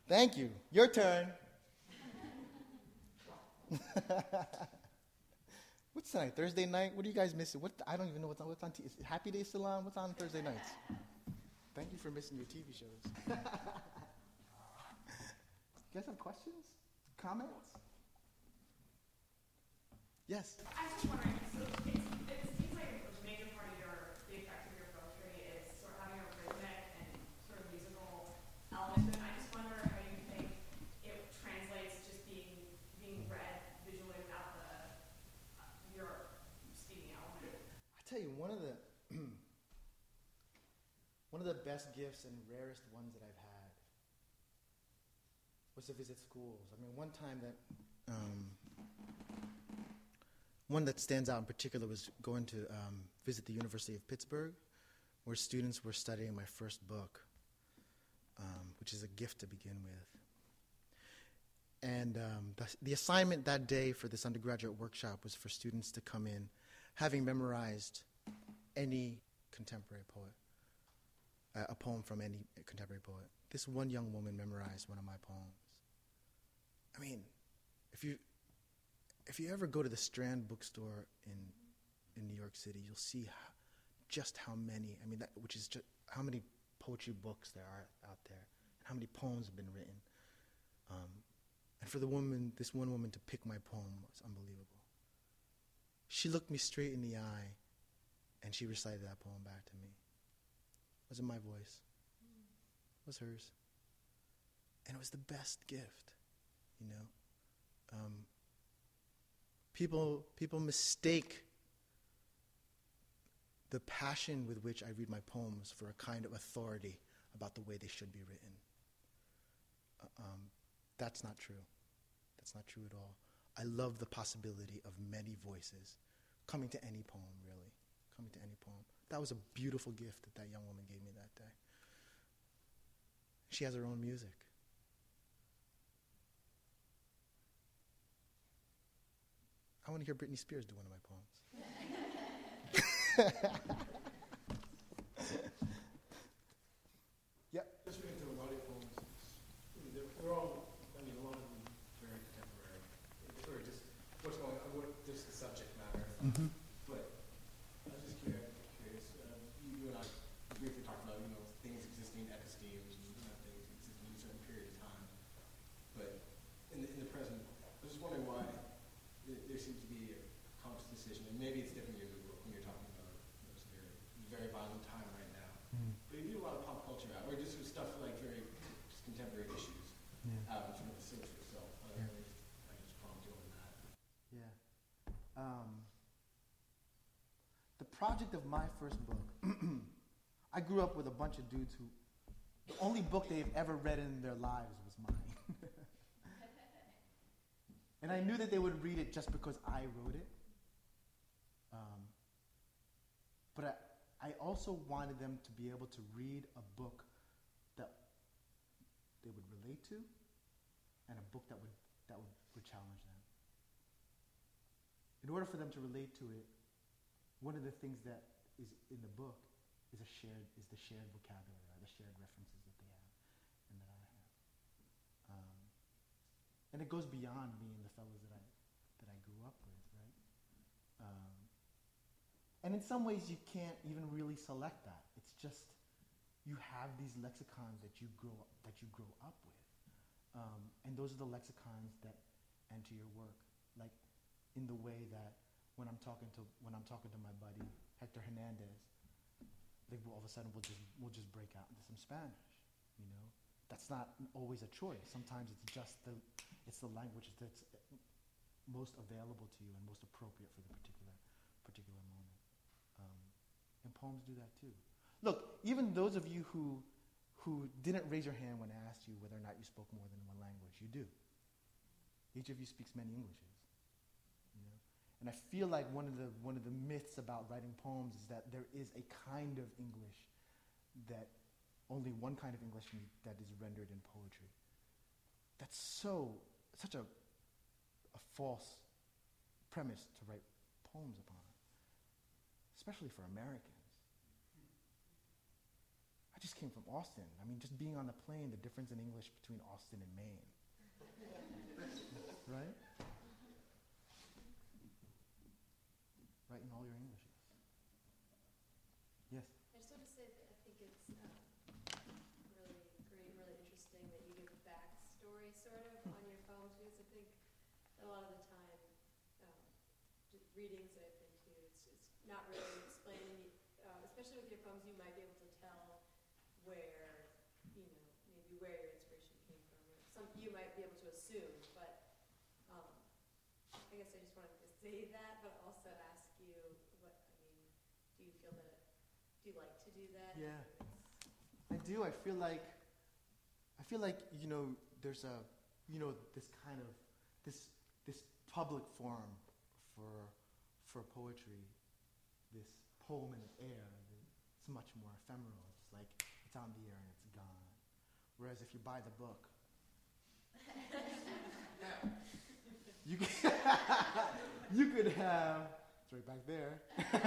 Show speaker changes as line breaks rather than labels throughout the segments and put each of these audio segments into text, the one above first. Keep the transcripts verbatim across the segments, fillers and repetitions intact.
Thank you. Your turn. What's tonight? Thursday night? What are you guys missing? What I don't even know what's on. What's on? T- is Happy Days still on? What's on Thursday nights? Thank you for missing your T V shows. You guys have questions? Comments? Yes?
I was just wondering, so it's, it seems like a major part of your, the effect of your poetry is sort of having a rhythmic and sort of musical element, and I just wonder how you think it translates just being being read visually without the uh, your speaking element.
I tell you, one of the one of the best gifts and rarest ones that I've had was to visit schools. I mean, one time that um, one that stands out in particular was going to um, visit the University of Pittsburgh, where students were studying my first book, um, which is a gift to begin with. And um, the, the assignment that day for this undergraduate workshop was for students to come in having memorized any contemporary poet, uh, a poem from any contemporary poet. This one young woman memorized one of my poems. I mean, if you if you ever go to the Strand bookstore in in New York City, you'll see how, just how many, I mean, that, which is just how many poetry books there are out there, and how many poems have been written. Um, and for the woman, this one woman to pick my poem was unbelievable. She looked me straight in the eye, and she recited that poem back to me. It wasn't my voice. It was hers. And it was the best gift, you know. Um, people, people mistake the passion with which I read my poems for a kind of authority about the way they should be written. Uh, um, that's not true. That's not true at all. I love the possibility of many voices coming to any poem, really, coming to any poem. That was a beautiful gift that that young woman gave me that day. She has her own music. I want to hear Britney Spears do one of my poems. Yep.
Just reading through a lot of your poems. They're, they're all, I mean, a lot of them very contemporary. Sort of just what's going on, what just the subject matter.
Mm-hmm.
But I was just curious. curious uh, you, you and I briefly talked about, you know, things existing, epistemes, and you know, things existing in a certain period of time. But in the, in the present, I was just wondering why there, there seems to be a conscious decision, and maybe it's different in your book when you're talking about you know, this very, very violent time right now.
Mm.
But you do a lot of pop culture out, or just with stuff like very just contemporary issues
Yeah.
out in sort of the search for self. I don't
Yeah.
know, I just prompt you on that.
Yeah. Um, the project of my first book, I grew up with a bunch of dudes who, the only book they've ever read in their lives was mine. And I knew that they would read it just because I wrote it. Um, but I, I also wanted them to be able to read a book that they would relate to, and a book that would that would, would challenge them. In order for them to relate to it, one of the things that is in the book is a shared is the shared vocabulary, or the shared references that they have and that I have. Um, and it goes beyond me and the fellows that I that I grew up with, right? Um, and in some ways, you can't even really select that. It's just you have these lexicons that you grow up, that you grow up with, um, and those are the lexicons that enter your work. Like in the way that when I'm talking to when I'm talking to my buddy Hector Hernandez, like all of a sudden we'll just we'll just break out into some Spanish, you know. That's not always a choice. Sometimes it's just the it's the language that's most available to you and most appropriate for the particular particular moment. Um, and poems do that too. Look, even those of you who who didn't raise your hand when I asked you whether or not you spoke more than one language, you do. Each of you speaks many Englishes. You know? And I feel like one of the one of the myths about writing poems is that there is a kind of English that only one kind of English that is rendered in poetry. That's so such a a false premise to write poems upon, especially for Americans. I I just came from Austin. I mean, just being on the plane, the difference in English between Austin and Maine. Right? Right in all your Englishes. Yes?
I just want to say that I think it's um, really great, really interesting that you give a backstory sort of on your poems, because I think a lot of the time, um, just readings that I've been to, it's, it's not really explaining, uh, especially with your poems, you might be able to tell where, you know, maybe where your inspiration came from. Or some you might be able to assume, but um, I guess I just wanted to say that, but also ask you what, I mean, do you feel that, do you like to do that?
Yeah. I do. I feel like, I feel like, you know, there's a, you know, this kind of, this, this public forum for, for poetry, this poem in the air, it's much more ephemeral. It's like, it's on the air and it's gone. Whereas if you buy the book, you could, you could have, it's right back there,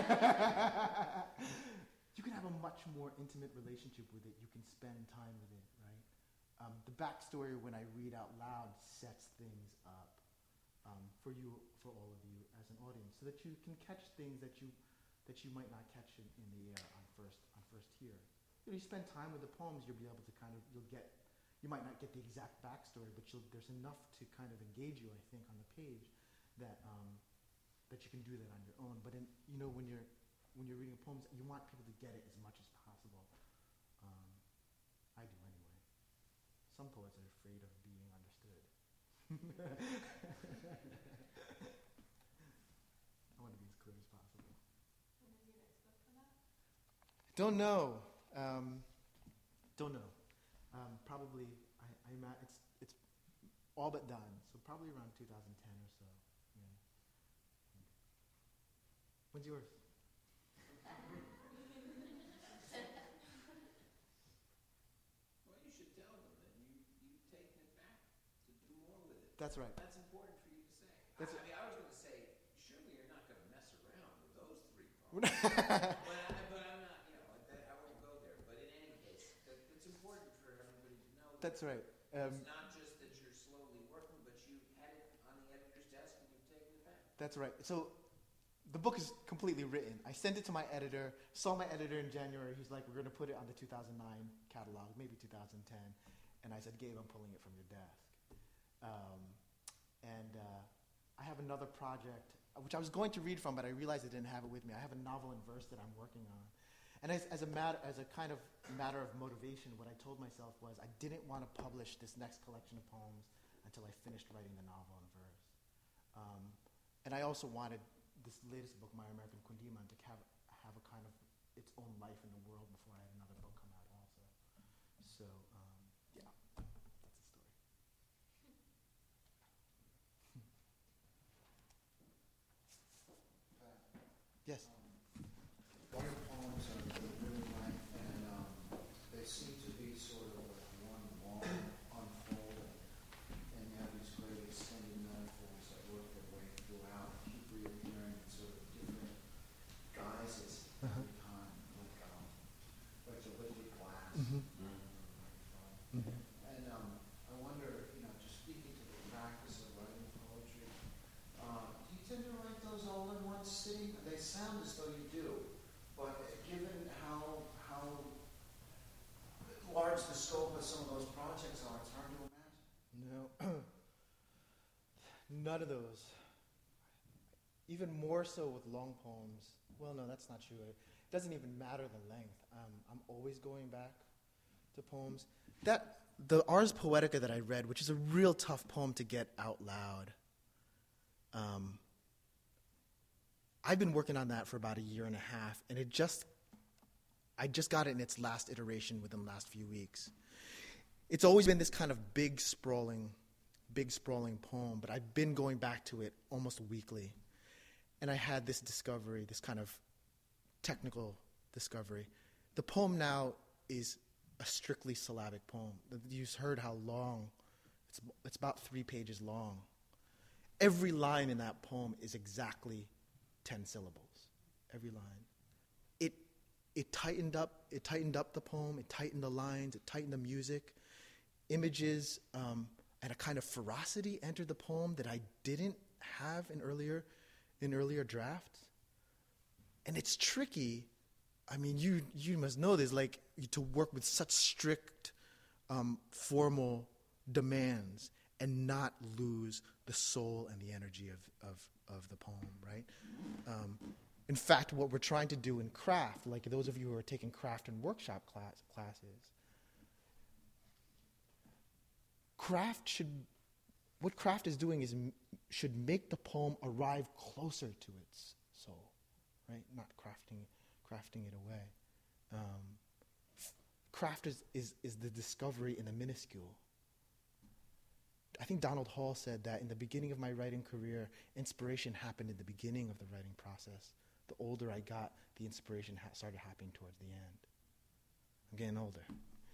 you can have a much more intimate relationship with it. You can spend time with it, right? Um, the backstory when I read out loud sets things up um, for you, for all of you as an audience, so that you can catch things that you that you might not catch in, in the air on first on first hear. You know, you spend time with the poems, you'll be able to kind of, you'll get, you might not get the exact backstory, but you'll, there's enough to kind of engage you, I think, on the page that um, that you can do that on your own. But in, you know, when you're when you're reading poems, you want people to get it as much as possible. Um, I do anyway. Some poets are afraid of being understood. I want to be as clear as possible.
When is your next book come out?
Don't know. Um, don't know. Um, probably, I, I'm at, it's it's all but done. So probably around two thousand ten or so. Yeah. When's yours?
Well, you should tell them that you, you've taken it back to do more with it.
That's right.
That's important for you to say.
That's
I, I mean, I was going to say, surely you're not going to mess around with those three poems. but, I, but I'm not, you know, that, I won't go there. But in any case, that, it's important for everybody to know that
That's right. Um,
it's not just that you're slowly working, but you had it on the editor's desk and you've taken it back.
That's right. So the book is completely written. I sent it to my editor, saw my editor in January. He's like, we're going to put it on the two thousand nine catalog, maybe two thousand ten. And I said, Gabe, I'm pulling it from your desk. Um, and uh, I have another project, which I was going to read from, but I realized I didn't have it with me. I have a novel in verse that I'm working on. And as, as, a matter, as a kind of matter of motivation, what I told myself was I didn't want to publish this next collection of poems until I finished writing the novel in verse. Um, and I also wanted this latest book, My American Kundiman, to have, have a kind of its own life in the world before I had another book come out also. So, um, yeah, that's the story. Yes?
All your poems are really length, and um, they seem to be sort of like one long unfolding, and you have these great extended metaphors that work their way throughout, keep reappearing in sort of different guises every time, like um, like the liquid glass.
Mhm.
Um, And um, I wonder, you know, just speaking to the practice of writing poetry, uh, do you tend to write those all in one sitting? They sound as though you do, but given how how large the scope of some of those projects are, it's hard to imagine.
No. None of those. Even more so with long poems. Well, no, that's not true. It doesn't even matter the length. Um, I'm always going back to poems. That the Ars Poetica that I read, which is a real tough poem to get out loud. Um, I've been working on that for about a year and a half, and it just, I just got it in its last iteration within the last few weeks. It's always been this kind of big, sprawling, big, sprawling poem, but I've been going back to it almost weekly. And I had this discovery, this kind of technical discovery. The poem now is a strictly syllabic poem. You've heard how long, it's, it's about three pages long. Every line in that poem is exactly ten syllables, every line. It it tightened up. It tightened up the poem. It tightened the lines. It tightened the music. Images um, and a kind of ferocity entered the poem that I didn't have in earlier, in earlier drafts. And it's tricky. I mean, you you must know this. Like to work with such strict, um, formal demands and not lose the soul and the energy of of, of the poem, right? Um, in fact, what we're trying to do in craft, like those of you who are taking craft and workshop class, classes, craft should, what craft is doing is m- should make the poem arrive closer to its soul, right? Not crafting, crafting it away. Um, f- craft is, is, is the discovery in the minuscule. I think Donald Hall said that in the beginning of my writing career, inspiration happened in the beginning of the writing process. The older I got, the inspiration ha- started happening towards the end. I'm getting older.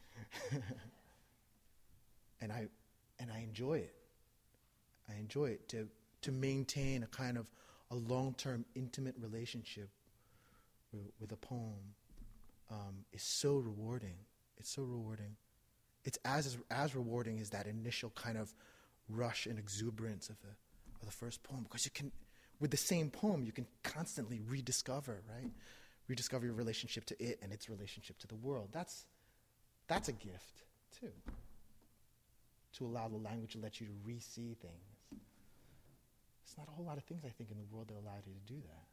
and I and I enjoy it. I enjoy it to to maintain a kind of a long-term intimate relationship with, with a poem um, is so rewarding. It's so rewarding. It's as as rewarding as that initial kind of rush and exuberance of the of the first poem, because you can, with the same poem, you can constantly rediscover, right? Rediscover your relationship to it and its relationship to the world. That's that's a gift too. To allow the language to let you to re-see things. There's not a whole lot of things, I think, in the world that allow you to do that.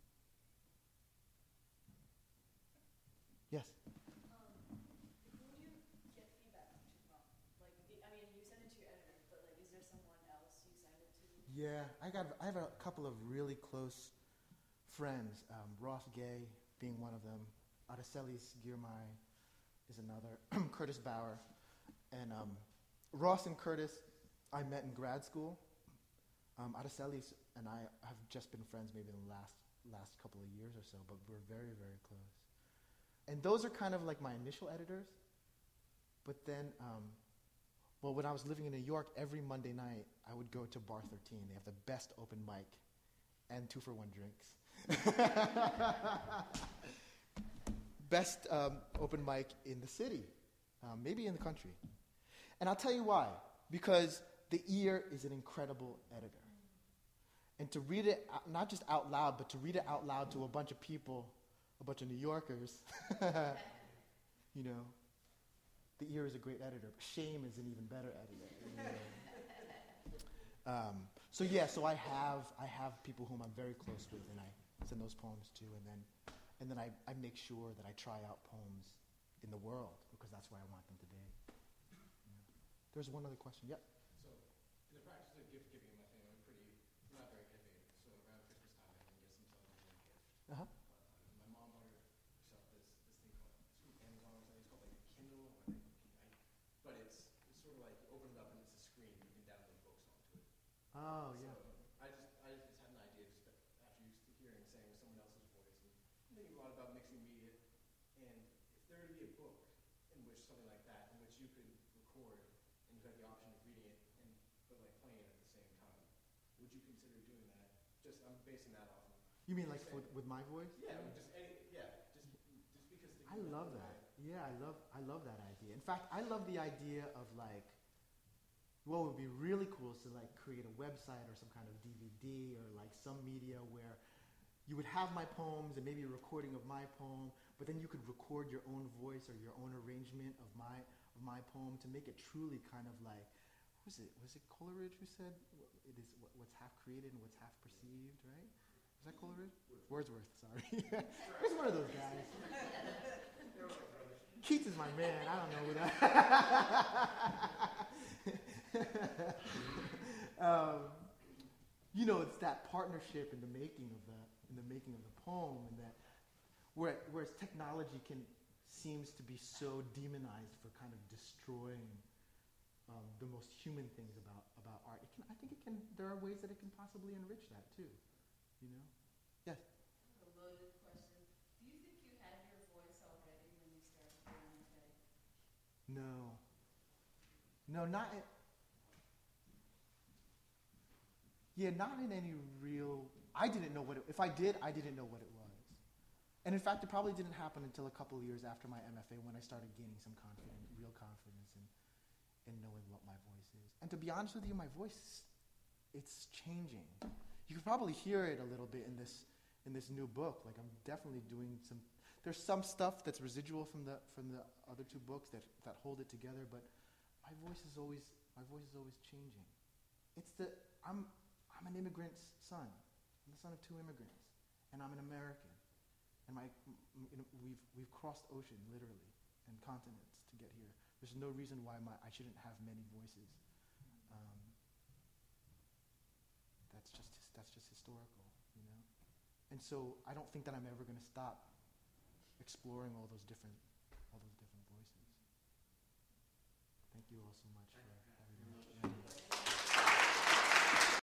Yes?
Um, who do you get feedback from? Like, I mean, you send it to your editor, but like, is there someone else you send it to?
Yeah, I got. I have a couple of really close friends. Um, Ross Gay being one of them. Aracelis Girmay is another. Curtis Bauer, and um, Ross and Curtis I met in grad school. Um, Aracelis and I have just been friends maybe in the last last couple of years or so, but we're very very close. And those are kind of like my initial editors. But then, um, well, when I was living in New York, every Monday night, I would go to Bar thirteen. They have the best open mic and two-for-one drinks. Best um, open mic in the city, um, maybe in the country. And I'll tell you why. Because the ear is an incredible editor. And to read it, out, not just out loud, but to read it out loud to a bunch of people, a bunch of New Yorkers, you know, the ear is a great editor. But shame is an even better editor. You know? um, so yeah, so I have I have people whom I'm very close with, and I send those poems to, and then and then I, I make sure that I try out poems in the world, because that's where I want them to be. Yeah. There's one other question. Yep.
So, in the practice of gift giving in my family, I'm pretty, we're not very giving. So around Christmas time, I can get some sort of a gift.
Uh-huh.
Uh, my mom bought herself this this thing called, it's from Amazon or something. It's called like a Kindle, or like, I, but it's it's sort of like you open it up and it's a screen. You can download books onto it.
Oh,
So
yeah.
I just I just had an idea just after you hearing saying someone else's voice and thinking a lot about mixing media. And if there were to be a book in which something like that, in which you could record and you had the option of reading it and but like playing it at the same time, would you consider doing that? Just I'm basing that off of.
You mean like with, with my voice?
Yeah, or just any, yeah, just just because. The
I love that. Yeah, I love I love that idea. In fact, I love the idea of like, what would be really cool is to like create a website or some kind of D V D or like some media where you would have my poems and maybe a recording of my poem, but then you could record your own voice or your own arrangement of my of my poem to make it truly kind of like, what was it? Was it Coleridge who said it is what, what's half created and what's half perceived, right? Was that Coleridge? Wordsworth, sorry. He's one of those guys. Keats is my man. I don't know who that. um, you know, it's that partnership in the making of the in the making of the poem, and that where, whereas technology can seems to be so demonized for kind of destroying um, the most human things about, about art. It can, I think it can. There are ways that it can possibly enrich that too. You know? Yes.
A loaded question. Do you think you had your voice already when you started doing it?
No. No, not in, yeah, not in any real, I didn't know what it, if I did, I didn't know what it was. And in fact, it probably didn't happen until a couple of years after my M F A when I started gaining some confidence, real confidence in, in knowing what my voice is. And to be honest with you, my voice, it's changing. You can probably hear it a little bit in this in this new book. Like I'm definitely doing some, there's some stuff that's residual from the from the other two books that, that hold it together, but my voice is always my voice is always changing. It's the I'm I'm an immigrant's son. I'm the son of two immigrants, and I'm an American. And my m- you know, we've we've crossed ocean literally and continents to get here. There's no reason why my I shouldn't have many voices. Um, that's just his, that's just historical, you know. And so I don't think that I'm ever going to stop exploring all those different